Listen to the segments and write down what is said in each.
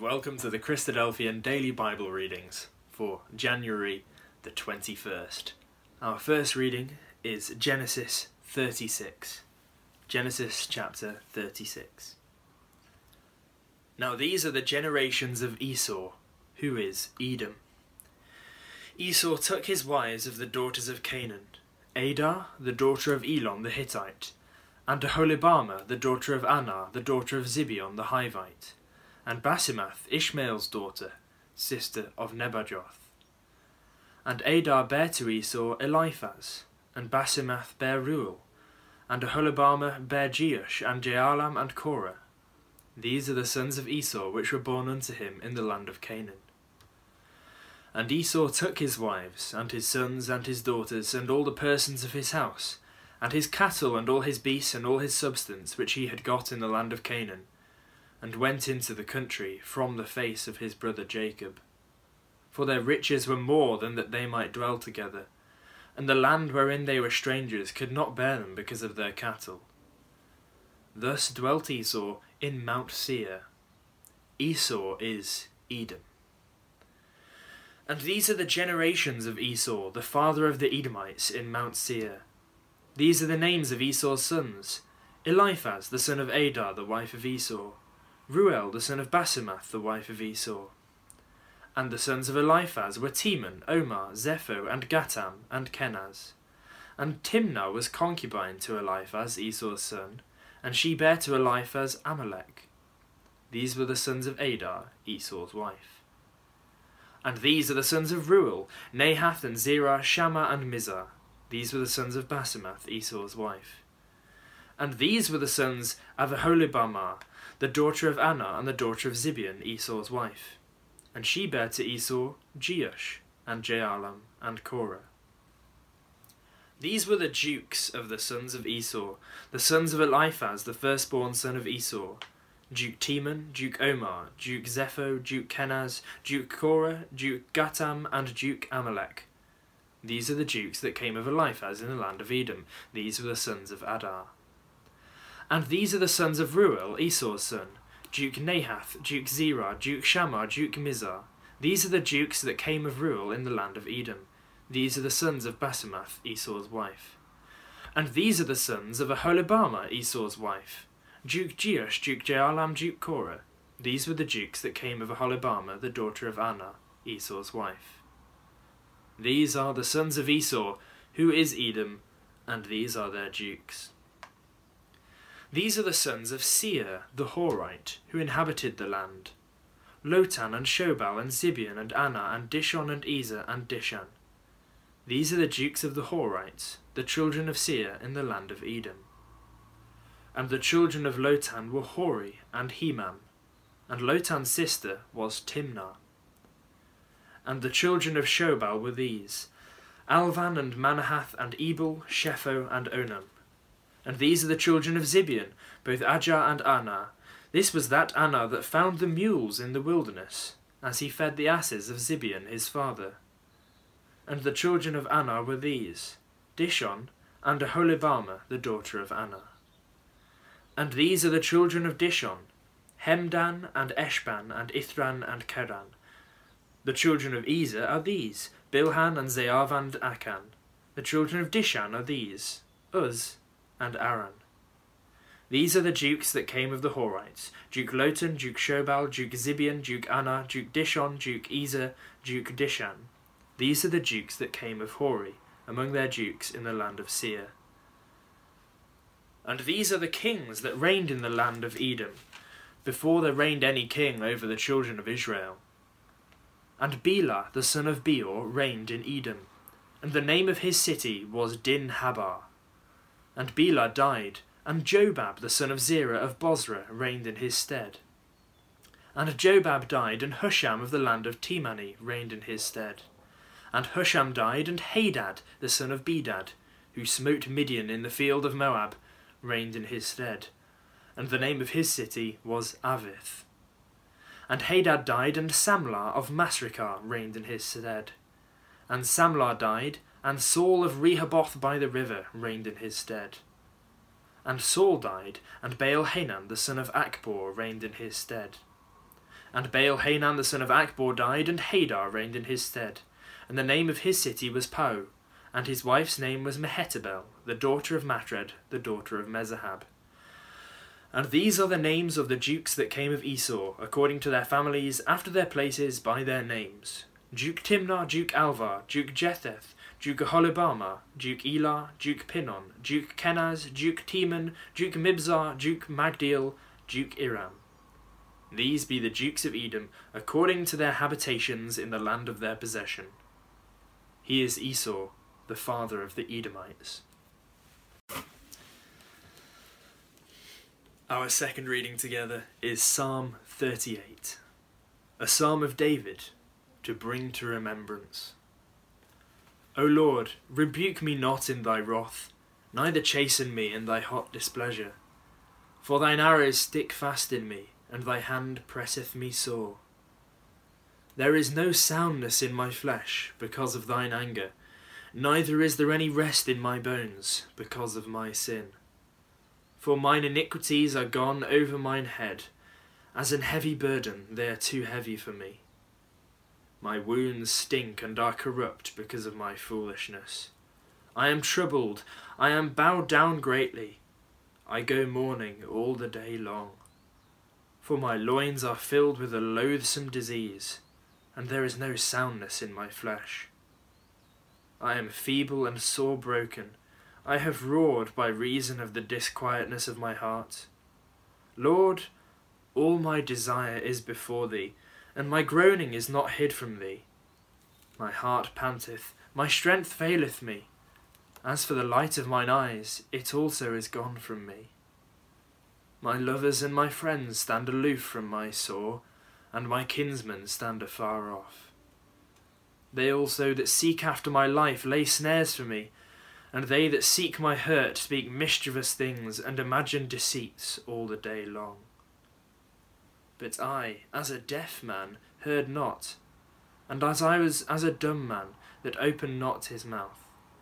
welcome to the Christadelphian Daily Bible Readings for January the 21st. Our first reading is Genesis 36. Genesis chapter 36. Now these are the generations of Esau, who is Edom. Esau took his wives of the daughters of Canaan, Adah, the daughter of Elon the Hittite, and Aholibamah, the daughter of Anah, the daughter of Zibeon the Hivite, and Basemath, Ishmael's daughter, sister of Nebajoth. And Adah bare to Esau Eliphaz, and Basemath bare Reuel, and Aholibamah bare Jeush, and Jaalam, and Korah. These are the sons of Esau which were born unto him in the land of Canaan. And Esau took his wives, and his sons, and his daughters, and all the persons of his house, and his cattle, and all his beasts, and all his substance, which he had got in the land of Canaan, and went into the country from the face of his brother Jacob. For their riches were more than that they might dwell together, and the land wherein they were strangers could not bear them because of their cattle. Thus dwelt Esau in Mount Seir. Esau is Edom. And these are the generations of Esau, the father of the Edomites, in Mount Seir. These are the names of Esau's sons: Eliphaz, the son of Adah, the wife of Esau; Reuel, the son of Basemath, the wife of Esau. And the sons of Eliphaz were Teman, Omar, Zepho, and Gatam, and Kenaz. And Timnah was concubine to Eliphaz, Esau's son, and she bare to Eliphaz Amalek. These were the sons of Adah, Esau's wife. And these are the sons of Reuel, Nahath, and Zerah, Shammah, and Mizah. These were the sons of Basemath, Esau's wife. And these were the sons of Aholibamah, the daughter of Anah, and the daughter of Zibeon, Esau's wife. And she bare to Esau Jeush, and Jaalam, and Korah. These were the dukes of the sons of Esau, the sons of Eliphaz, the firstborn son of Esau: Duke Teman, Duke Omar, Duke Zepho, Duke Kenaz, Duke Korah, Duke Gatam, and Duke Amalek. These are the dukes that came of Eliphaz in the land of Edom. These were the sons of Adah. And these are the sons of Reuel, Esau's son: Duke Nahath, Duke Zerah, Duke Shammah, Duke Mizah. These are the dukes that came of Reuel in the land of Edom. These are the sons of Basemath, Esau's wife. And these are the sons of Aholibamah, Esau's wife: Duke Jeush, Duke Jaalam, Duke Korah. These were the dukes that came of Aholibamah, the daughter of Anah, Esau's wife. These are the sons of Esau, who is Edom, and these are their dukes. These are the sons of Seir the Horite, who inhabited the land: Lotan, and Shobal, and Zibeon, and Anah, and Dishon, and Ezer, and Dishan. These are the dukes of the Horites, the children of Seir in the land of Edom. And the children of Lotan were Hori and Hemam, and Lotan's sister was Timnah. And the children of Shobal were these: Alvan, and Manahath, and Ebal, Shepho, and Onam. And these are the children of Zibeon, both Ajah and Anah. This was that Anah that found the mules in the wilderness, as he fed the asses of Zibeon his father. And the children of Anah were these: Dishon, and Aholibamah, the daughter of Anah. And these are the children of Dishon: Hemdan, and Eshban, and Ithran, and Keran. The children of Ezer are these: Bilhan, and Zeav, and Akan. The children of Dishan are these: Uz, and Aran. These are the dukes that came of the Horites: Duke Lotan, Duke Shobal, Duke Zibeon, Duke Anah, Duke Dishon, Duke Ezer, Duke Dishan. These are the dukes that came of Hori, among their dukes in the land of Seir. And these are the kings that reigned in the land of Edom, before there reigned any king over the children of Israel. And Bela, the son of Beor, reigned in Edom, and the name of his city was Dinhabar. And Bela died, and Jobab, the son of Zerah of Bozrah, reigned in his stead. And Jobab died, and Husham of the land of Temani reigned in his stead. And Husham died, and Hadad, the son of Bedad, who smote Midian in the field of Moab, reigned in his stead. And the name of his city was Avith. And Hadad died, and Samlah of Masrekah reigned in his stead. And Samlah died, and Saul of Rehoboth by the river reigned in his stead. And Saul died, and Baal-Hanan the son of Achbor reigned in his stead. And Baal-Hanan the son of Akbor died, and Hadar reigned in his stead. And the name of his city was Pau, and his wife's name was Mehetabel, the daughter of Matred, the daughter of Mezahab. And these are the names of the dukes that came of Esau, according to their families, after their places, by their names: Duke Timnah, Duke Alvar, Duke Jetheth, Duke Aholibamah, Duke Elah, Duke Pinon, Duke Kenaz, Duke Teman, Duke Mibzar, Duke Magdiel, Duke Iram. These be the dukes of Edom, according to their habitations in the land of their possession. He is Esau, the father of the Edomites. Our second reading together is Psalm 38, a psalm of David to bring to remembrance. O Lord, rebuke me not in thy wrath, neither chasten me in thy hot displeasure. For thine arrows stick fast in me, and thy hand presseth me sore. There is no soundness in my flesh because of thine anger, neither is there any rest in my bones because of my sin. For mine iniquities are gone over mine head, as an heavy burden they are too heavy for me. My wounds stink and are corrupt because of my foolishness. I am troubled, I am bowed down greatly. I go mourning all the day long. For my loins are filled with a loathsome disease, and there is no soundness in my flesh. I am feeble and sore broken. I have roared by reason of the disquietness of my heart. Lord, all my desire is before thee, and my groaning is not hid from thee. My heart panteth, my strength faileth me. As for the light of mine eyes, it also is gone from me. My lovers and my friends stand aloof from my sore, and my kinsmen stand afar off. They also that seek after my life lay snares for me, and they that seek my hurt speak mischievous things, and imagine deceits all the day long. But I, as a deaf man, heard not, and as I was as a dumb man, that opened not his mouth.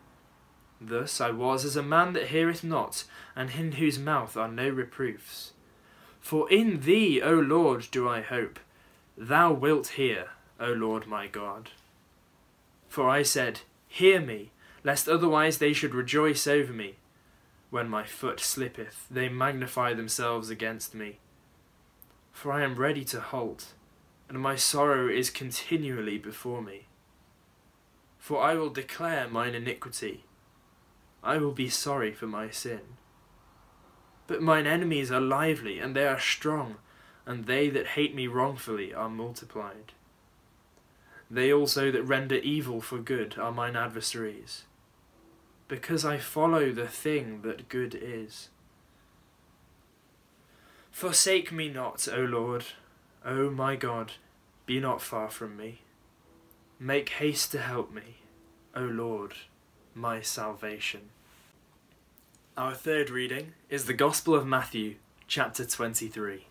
Thus I was as a man that heareth not, and in whose mouth are no reproofs. For in thee, O Lord, do I hope. Thou wilt hear, O Lord my God. For I said, Hear me, lest otherwise they should rejoice over me. When my foot slippeth, they magnify themselves against me. For I am ready to halt, and my sorrow is continually before me. For I will declare mine iniquity. I will be sorry for my sin. But mine enemies are lively, and they are strong, and they that hate me wrongfully are multiplied. They also that render evil for good are mine adversaries, because I follow the thing that good is. Forsake me not, O Lord, O my God, be not far from me. Make haste to help me, O Lord, my salvation. Our third reading is the Gospel of Matthew, chapter 23.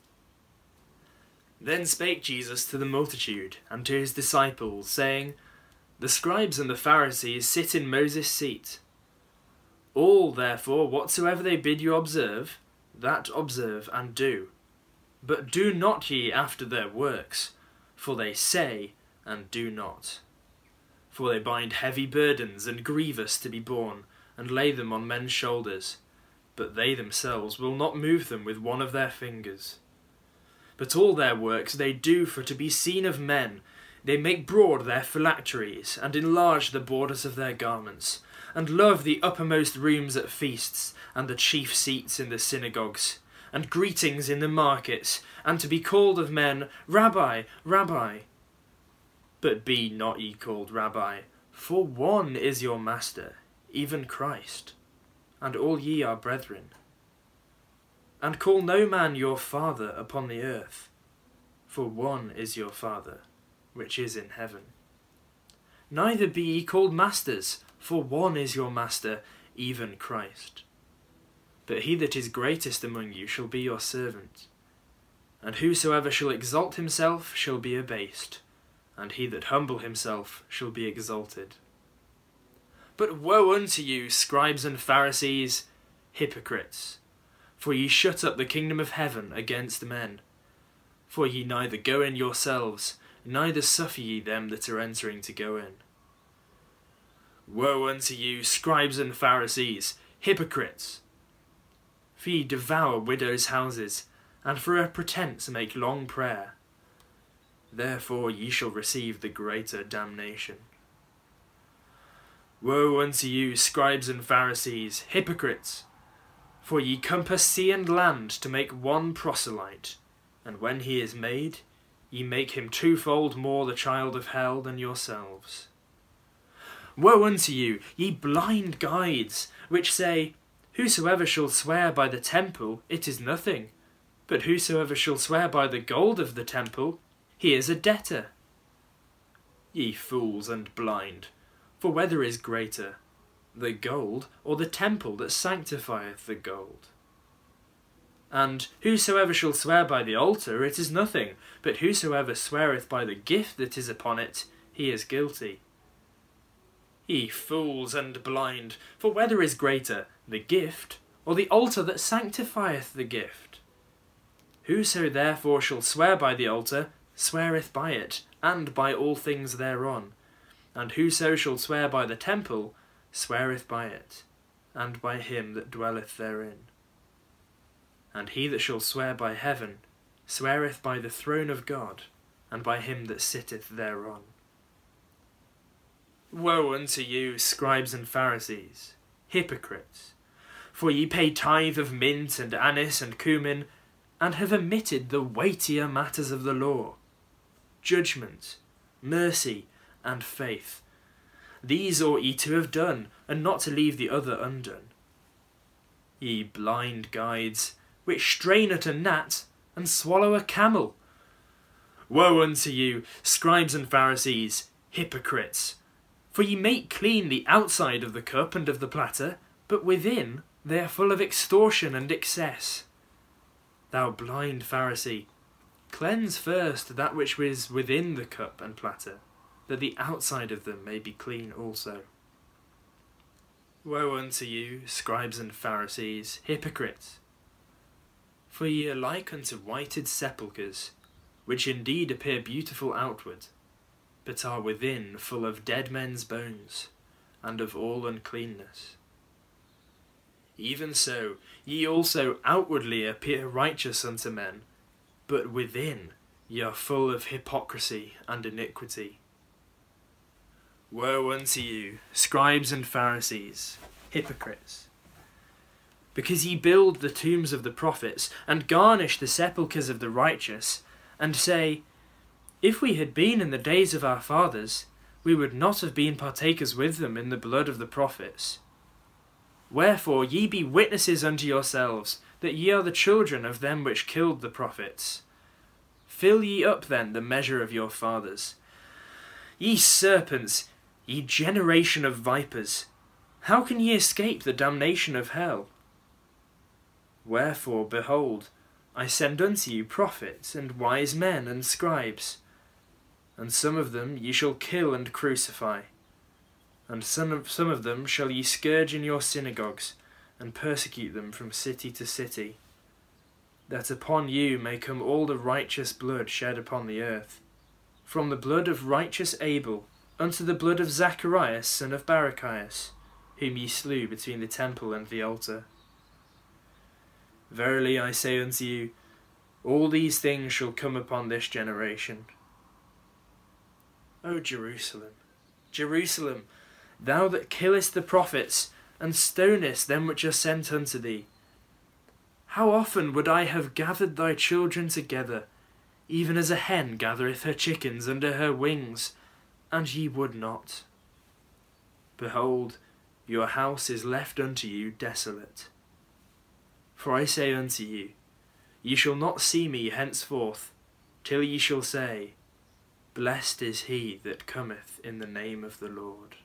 Then spake Jesus to the multitude and to his disciples, saying, The scribes and the Pharisees sit in Moses' seat. All, therefore, whatsoever they bid you observe, that observe and do. But do not ye after their works, for they say and do not. For they bind heavy burdens and grievous to be borne, and lay them on men's shoulders, but they themselves will not move them with one of their fingers. But all their works they do for to be seen of men. They make broad their phylacteries, and enlarge the borders of their garments, and love the uppermost rooms at feasts, and the chief seats in the synagogues, and greetings in the markets, and to be called of men, Rabbi, Rabbi. But be not ye called Rabbi, for one is your Master, even Christ, and all ye are brethren. And call no man your Father upon the earth, for one is your Father, which is in heaven. Neither be ye called masters, for one is your Master, even Christ. But he that is greatest among you shall be your servant. And whosoever shall exalt himself shall be abased, and he that humble himself shall be exalted. But woe unto you, scribes and Pharisees, hypocrites! For ye shut up the kingdom of heaven against men. For ye neither go in yourselves, neither suffer ye them that are entering to go in. Woe unto you, scribes and Pharisees, hypocrites! For ye devour widows' houses, and for a pretence make long prayer. Therefore ye shall receive the greater damnation. Woe unto you, scribes and Pharisees, hypocrites! For ye compass sea and land to make one proselyte, and when he is made, ye make him twofold more the child of hell than yourselves. Woe unto you, ye blind guides, which say, Whosoever shall swear by the temple, it is nothing, but whosoever shall swear by the gold of the temple, he is a debtor. Ye fools and blind, for whether is greater, the gold or the temple that sanctifieth the gold? And whosoever shall swear by the altar, it is nothing, but whosoever sweareth by the gift that is upon it, he is guilty. Ye fools and blind, for whether is greater, the gift or the altar that sanctifieth the gift? Whoso therefore shall swear by the altar, sweareth by it, and by all things thereon. And whoso shall swear by the temple, sweareth by it, and by him that dwelleth therein. And he that shall swear by heaven, sweareth by the throne of God, and by him that sitteth thereon. Woe unto you, scribes and Pharisees, hypocrites! For ye pay tithe of mint and anise and cumin, and have omitted the weightier matters of the law, judgment, mercy, and faith. These ought ye to have done, and not to leave the other undone. Ye blind guides, which strain at a gnat, and swallow a camel. Woe unto you, scribes and Pharisees, hypocrites! For ye make clean the outside of the cup and of the platter, but within they are full of extortion and excess. Thou blind Pharisee, cleanse first that which is within the cup and platter, that the outside of them may be clean also. Woe unto you, scribes and Pharisees, hypocrites! For ye are like unto whited sepulchres, which indeed appear beautiful outward, but are within full of dead men's bones, and of all uncleanness. Even so, ye also outwardly appear righteous unto men, but within ye are full of hypocrisy and iniquity. Woe unto you, scribes and Pharisees, hypocrites! Because ye build the tombs of the prophets, and garnish the sepulchres of the righteous, and say, If we had been in the days of our fathers, we would not have been partakers with them in the blood of the prophets. Wherefore ye be witnesses unto yourselves, that ye are the children of them which killed the prophets. Fill ye up then the measure of your fathers. Ye serpents, ye generation of vipers, how can ye escape the damnation of hell? Wherefore, behold, I send unto you prophets, and wise men, and scribes. And some of them ye shall kill and crucify, and some of them shall ye scourge in your synagogues, and persecute them from city to city, that upon you may come all the righteous blood shed upon the earth, from the blood of righteous Abel unto the blood of Zacharias son of Barachias, whom ye slew between the temple and the altar. Verily I say unto you, all these things shall come upon this generation. O Jerusalem, Jerusalem, thou that killest the prophets, and stonest them which are sent unto thee, how often would I have gathered thy children together, even as a hen gathereth her chickens under her wings, and ye would not. Behold, your house is left unto you desolate. For I say unto you, ye shall not see me henceforth, till ye shall say, Blessed is he that cometh in the name of the Lord.